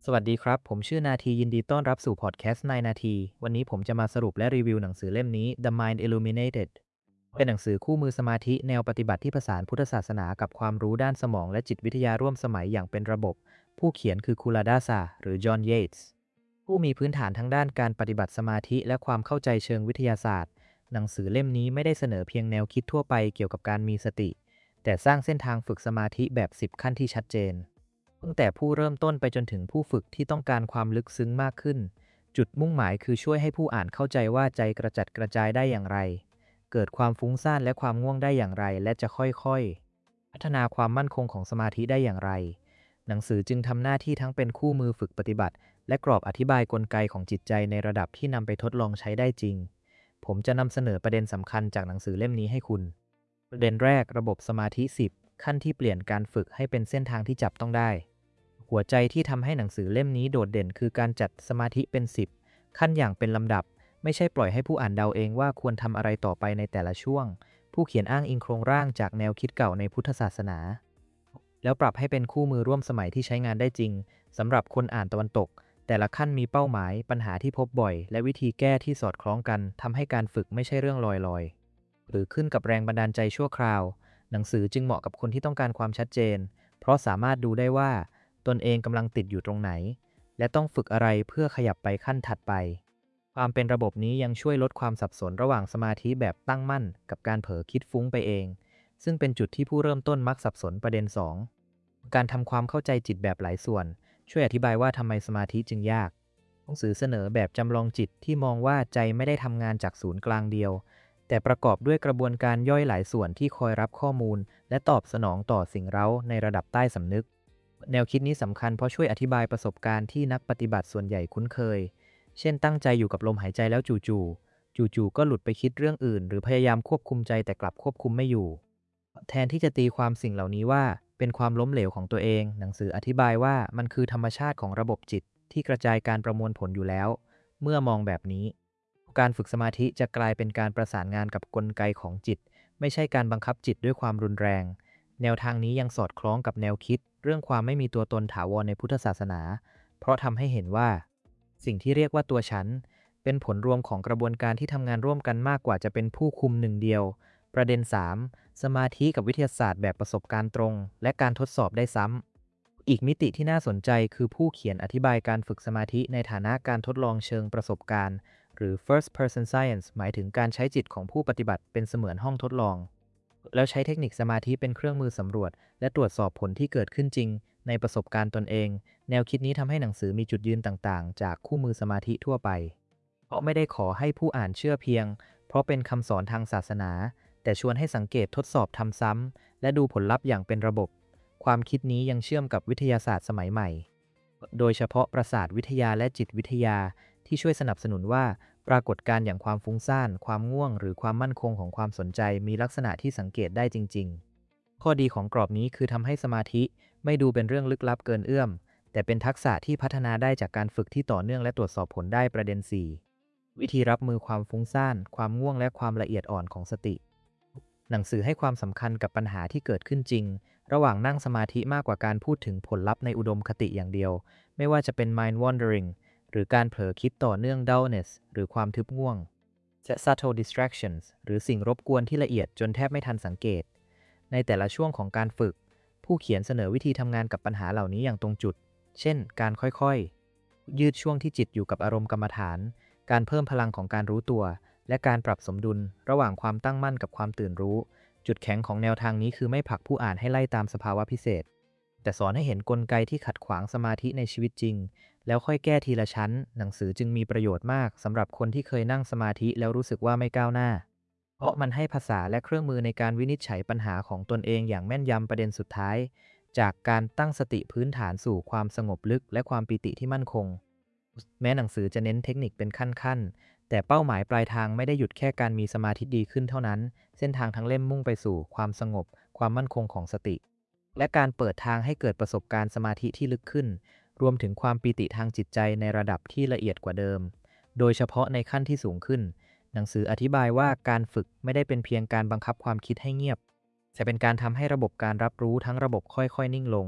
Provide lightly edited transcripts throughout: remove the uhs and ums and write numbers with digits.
สวัสดีครับผมชื่อนาทียินดีต้อนรับสู่พอดแคสต์นายนาทีวันนี้ผมจะมาสรุปและรีวิวหนังสือเล่มนี้ The Mind Illuminated เป็นหนังสือคู่มือสมาธิแนวปฏิบัติที่ผสานพุทธศาสนากับความรู้ด้านสมองและจิตวิทยาร่วมสมัยอย่างเป็นระบบผู้เขียนคือคูลาดาซาหรือจอห์นเยตส์ผู้มีพื้นฐานทั้งด้านการปฏิบัติสมาธิและความเข้าใจเชิงวิทยาศาสตร์หนังสือเล่มนี้ไม่ได้เสนอเพียงแนวคิดทั่วไปเกี่ยวกับการมีสติแต่สร้างเส้นทางฝึกสมาธิแบบ10ขั้นที่ชัดเจน ตั้งแต่ผู้เริ่มต้นไปจนถึงผู้ฝึกที่ต้องการความลึกซึ้งมากขึ้น จุดมุ่งหมายคือช่วยให้ผู้อ่านเข้าใจว่าใจกระจัดกระจายได้อย่างไร เกิดความฟุ้งซ่านและความง่วงได้อย่างไร และจะค่อยๆพัฒนาความมั่นคงของสมาธิได้อย่างไร หนังสือจึงทำหน้าที่ทั้งเป็นคู่มือฝึกปฏิบัติและกรอบอธิบายกลไกของจิตใจในระดับที่นำไปทดลองใช้ได้จริง ผมจะนำเสนอประเด็นสำคัญจากหนังสือเล่มนี้ให้คุณ ประเด็นแรกระบบสมาธิ10ขั้นที่เปลี่ยนการฝึกให้เป็นเส้นทางที่จับต้องได้ หัวใจที่ทำให้หนังสือเล่มนี้โดดเด่นคือการจัดสมาธิเป็น10ขั้นอย่างเป็นลำดับไม่ใช่ปล่อยให้ผู้อ่านเดาเองว่าควรทำอะไรต่อไปในแต่ละช่วงผู้เขียนอ้างอิงโครงร่างจากแนวคิดเก่าในพุทธศาสนาแล้วปรับให้เป็นคู่มือร่วมสมัยที่ใช้งานได้จริงสำหรับคนอ่านตะวันตกแต่ละขั้นมีเป้าหมายปัญหาที่พบบ่อยและวิธีแก้ที่สอดคล้องกันทำให้การฝึกไม่ใช่เรื่องลอยๆหรือขึ้นกับแรงบันดาลใจชั่วคราวหนังสือจึงเหมาะกับคนที่ต้องการความชัดเจนเพราะสามารถดูได้ว่าตนเองกำลังติดอยู่ตรงไหนและต้องฝึกอะไรเพื่อขยับไปขั้นถัดไปความเป็นระบบนี้ยังช่วยลดความสับสนระหว่างสมาธิแบบตั้งมั่นกับการเผลอคิดฟุ้งไปเองซึ่งเป็นจุดที่ผู้เริ่มต้นมักสับสนประเด็น2การทำความเข้าใจจิตแบบหลายส่วนช่วยอธิบายว่าทำไมสมาธิจึงยากหนังสือเสนอแบบจำลองจิตที่มองว่าใจไม่ได้ทำงานจากศูนย์กลางเดียวแต่ประกอบด้วยกระบวนการย่อยหลายส่วนที่คอยรับข้อมูลและตอบสนองต่อสิ่งเร้าในระดับใต้สำนึก แนวคิดนี้สำคัญเพราะช่วยอธิบายประสบการณ์ที่นักปฏิบัติส่วนใหญ่คุ้นเคย เช่นตั้งใจอยู่กับลมหายใจแล้วจู่ๆก็หลุดไปคิดเรื่องอื่นหรือพยายามควบคุมใจแต่กลับควบคุมไม่อยู่ แทนที่จะตีความสิ่งเหล่านี้ว่าเป็นความล้มเหลวของตัวเอง หนังสืออธิบายว่ามันคือธรรมชาติของระบบจิตที่กระจายการประมวลผลอยู่แล้ว เมื่อมองแบบนี้การฝึกสมาธิจะกลายเป็นการประสานงานกับกลไกของจิตไม่ใช่การบังคับจิตด้วยความรุนแรง แนวทางนี้ยังสอดคล้องกับแนวคิดเรื่องความไม่มีตัวตนถาวรในพุทธศาสนา เพราะทำให้เห็นว่าสิ่งที่เรียกว่าตัวฉันเป็นผลรวมของกระบวนการที่ทำงานร่วมกันมากกว่าจะเป็นผู้คุมหนึ่งเดียว ประเด็น3สมาธิกับวิทยาศาสตร์แบบประสบการณ์ตรงและการทดสอบได้ซ้ำอีกมิติที่น่าสนใจคือผู้เขียนอธิบายการฝึกสมาธิในฐานะการทดลองเชิงประสบการณ์หรือ first person science หมายถึงการใช้จิตของผู้ปฏิบัติเป็นเสมือนห้องทดลอง แล้วใช้เทคนิคสมาธิเป็นเครื่องมือสำรวจและตรวจสอบผลที่เกิดขึ้นจริงในประสบการณ์ตนเองแนวคิดนี้ทำให้หนังสือมีจุดยืนต่างๆจากคู่มือสมาธิทั่วไปเพราะไม่ได้ขอให้ผู้อ่านเชื่อเพียงเพราะเป็นคำสอนทางศาสนาแต่ชวนให้สังเกตทดสอบทำซ้ำและดูผลลัพธ์อย่างเป็นระบบความคิดนี้ยังเชื่อมกับวิทยาศาสตร์สมัยใหม่โดยเฉพาะประสาทวิทยาและจิตวิทยาที่ช่วยสนับสนุนว่า ปรากฏการณ์อย่างความฟุ้งซ่านความง่วงหรือความมั่นคงของความสนใจมีลักษณะที่สังเกตได้จริงๆ ข้อดีของกรอบนี้คือทำให้สมาธิไม่ดูเป็นเรื่องลึกลับเกินเอื้อม แต่เป็นทักษะที่พัฒนาได้จากการฝึกที่ต่อเนื่องและตรวจสอบผลได้ประเด็น4วิธีรับมือความฟุ้งซ่านความง่วงและความละเอียดอ่อนของสติ หนังสือให้ความสำคัญกับปัญหาที่เกิดขึ้นจริงระหว่างนั่งสมาธิมากกว่าการพูดถึงผลลัพธ์ในอุดมคติอย่างเดียวไม่ว่าจะเป็น mind wandering หรือการเผลอคิดต่อเนื่อง dullness หรือความทึบง่วงและ subtle distractions หรือสิ่งรบกวนที่ละเอียดจนแทบไม่ทันสังเกตในแต่ละช่วงของการฝึกผู้เขียนเสนอวิธีทำงานกับปัญหาเหล่านี้อย่างตรงจุดเช่นการค่อยๆยืดช่วงที่จิตอยู่กับอารมณ์กรรมฐานการเพิ่มพลังของการรู้ตัวและการปรับสมดุลระหว่างความตั้งมั่นกับความตื่นรู้จุดแข็งของแนวทางนี้คือไม่ผลักผู้อ่านให้ไล่ตามสภาวะพิเศษแต่สอนให้เห็นกลไกที่ขัดขวางสมาธิในชีวิตจริงแล้วค่อยแก้ทีละชั้นหนังสือจึงมีประโยชน์มากสำหรับคนที่เคยนั่งสมาธิแล้วรู้สึกว่าไม่ก้าวหน้าเพราะมันให้ภาษาและเครื่องมือในการวินิจฉัยปัญหาของตนเองอย่างแม่นยำประเด็นสุดท้ายจากการตั้งสติพื้นฐานสู่ความสงบลึกและความปิติที่มั่นคงแม้หนังสือจะเน้นเทคนิคเป็นขั้นๆแต่เป้าหมายปลายทางไม่ได้หยุดแค่การมีสมาธิดีขึ้นเท่านั้นเส้นทางทั้งเล่มมุ่งไปสู่ความสงบความมั่นคงของสติและการเปิดทางให้เกิดประสบการณ์สมาธิที่ลึกขึ้นรวมถึงความปิติทางจิตใจในระดับที่ละเอียดกว่าเดิมโดยเฉพาะในขั้นที่สูงขึ้นหนังสืออธิบายว่าการฝึกไม่ได้เป็นเพียงการบังคับความคิดให้เงียบแต่เป็นการทำให้ระบบการรับรู้ทั้งระบบค่อยๆนิ่งลง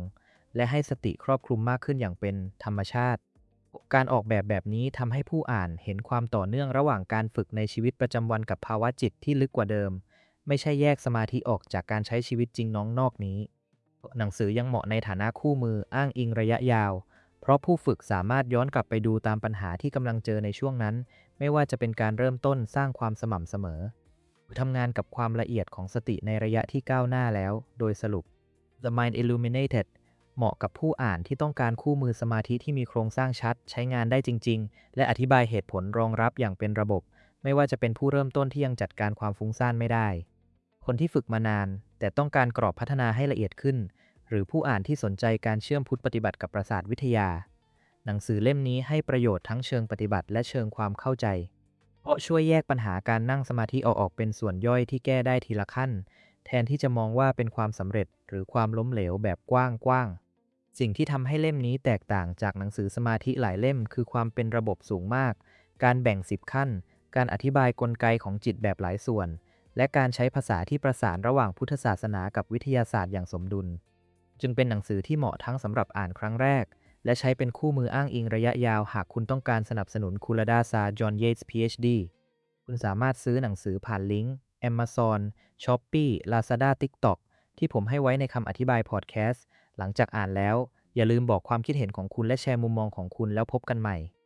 และให้สติครอบคลุมมากขึ้นอย่างเป็นธรรมชาติการออกแบบนี้ทำให้ผู้อ่านเห็นความต่อเนื่องระหว่างการฝึกในชีวิตประจำวันกับภาวะจิตที่ลึกกว่าเดิมไม่ใช่แยกสมาธิออกจากการใช้ชีวิตจริงน้องนอกนี้หนังสือยังเหมาะในฐานะคู่มืออ้างอิงระยะยาวเพราะผู้ฝึกสามารถย้อนกลับไปดูตามปัญหาที่กำลังเจอในช่วงนั้นไม่ว่าจะเป็นการเริ่มต้นสร้างความสม่ำเสมอทำงานกับความละเอียดของสติในระยะที่ก้าวหน้าแล้วโดยสรุป The Mind Illuminated เหมาะกับผู้อ่านที่ต้องการคู่มือสมาธิที่มีโครงสร้างชัดใช้งานได้จริงๆและอธิบายเหตุผลรองรับอย่างเป็นระบบไม่ว่าจะเป็นผู้เริ่มต้นที่ยังจัดการความฟุ้งซ่านไม่ได้คนที่ฝึกมานานแต่ต้องการกรอบพัฒนาให้ละเอียดขึ้นหรือผู้อ่านที่สนใจการเชื่อมพุทธปฏิบัติกับประสาทวิทยาหนังสือเล่มนี้ให้ประโยชน์ทั้งเชิงปฏิบัติและเชิงความเข้าใจเพราะช่วยแยกปัญหาการนั่งสมาธิออกเป็นส่วนย่อยที่แก้ได้ทีละขั้นแทนที่จะมองว่าเป็นความสำเร็จหรือความล้มเหลวแบบกว้างๆสิ่งที่ทำให้เล่มนี้แตกต่างจากหนังสือสมาธิหลายเล่มคือความเป็นระบบสูงมากการแบ่ง10ขั้นการอธิบายกลไกของจิตแบบหลายส่วนและการใช้ภาษาที่ประสานระหว่างพุทธศาสนากับวิทยาศาสตร์อย่างสมดุลจึงเป็นหนังสือที่เหมาะทั้งสำหรับอ่านครั้งแรกและใช้เป็นคู่มืออ้างอิงระยะยาวหากคุณต้องการสนับสนุนคูลดาซาจอห์นเยตส์ PhD คุณสามารถซื้อหนังสือผ่านลิงก์ Amazon Shopee Lazada TikTok ที่ผมให้ไว้ในคำอธิบายพอดแคสต์หลังจากอ่านแล้วอย่าลืมบอกความคิดเห็นของคุณและแชร์มุมมองของคุณแล้วพบกันใหม่